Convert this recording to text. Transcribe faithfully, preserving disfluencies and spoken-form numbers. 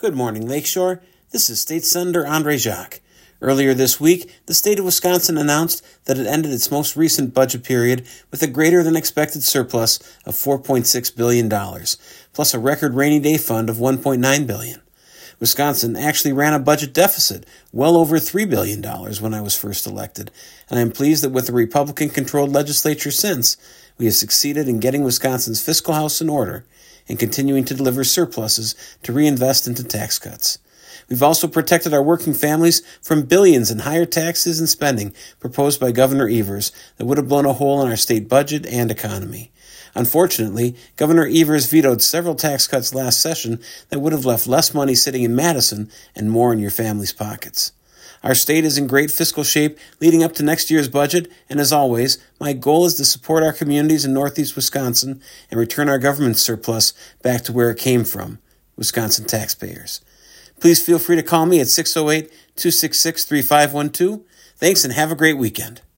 Good morning, Lakeshore. This is State Senator Andre Jacques. Earlier this week, the state of Wisconsin announced that it ended its most recent budget period with a greater-than-expected surplus of four point six billion dollars, plus a record rainy day fund of one point nine billion dollars. Wisconsin actually ran a budget deficit well over three billion dollars when I was first elected, and I'm pleased that with the Republican-controlled legislature since, we have succeeded in getting Wisconsin's fiscal house in order and continuing to deliver surpluses to reinvest into tax cuts. We've also protected our working families from billions in higher taxes and spending proposed by Governor Evers that would have blown a hole in our state budget and economy. Unfortunately, Governor Evers vetoed several tax cuts last session that would have left less money sitting in Madison and more in your family's pockets. Our state is in great fiscal shape leading up to next year's budget, and as always, my goal is to support our communities in Northeast Wisconsin and return our government surplus back to where it came from, Wisconsin taxpayers. Please feel free to call me at six oh eight, two six six, three five one two. Thanks and have a great weekend.